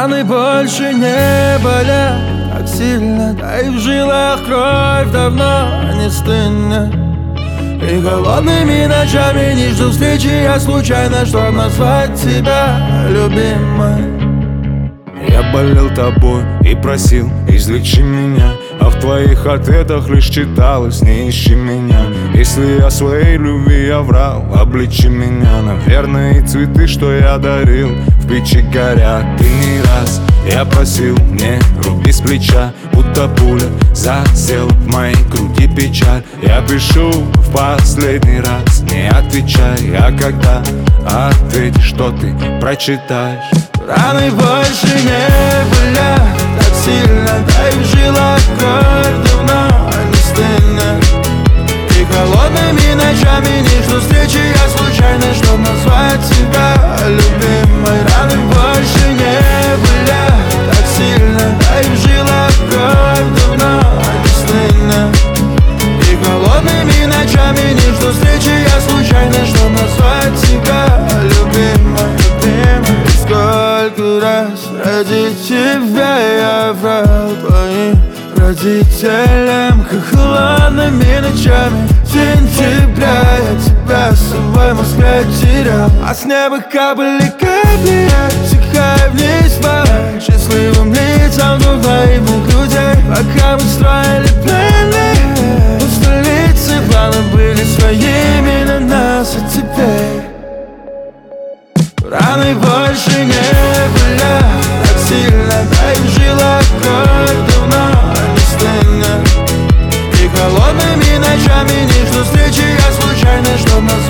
Раны больше не болят так сильно, да и в жилах кровь давно не стынет. И холодными ночами не жду встречи я случайно, чтоб назвать тебя любимой. Я болел тобой и просил, излечи меня, а в твоих ответах лишь читалось: не ищи меня. Если я своей любви я врал, обличи меня. Наверное, и цветы, что я дарил, в печи горят. И не раз я просил, не руби с плеча, будто пуля засела в моей груди печаль. Я пишу в последний раз, не отвечай, а когда ответишь, что ты прочитаешь. Раны больше не болят так сильно, да и в жилах кровь давно не стынет. И холодными ночами не жду встречи я случайно, чтоб назвать тебя любимой. Раны больше не болят так сильно, да и в жилах кровь давно не стынет. И холодными ночами не жду встречи я случайно, чтоб назвать тебя любимой. Сколько раз ради тебя я врал твоим родителям, как холодными ночами сентября я тебя с собой в Москве терял. А с неба капали капли, я стихаю вниз по счастливым лицам двух наивных людей. Пока мы строили планы, в столице планы были своими на нас, а теперь раны больше не болят так сильно, да и в жилах кровь давно не стынет. И холодными ночами не жду встречи я случайно, чтоб нас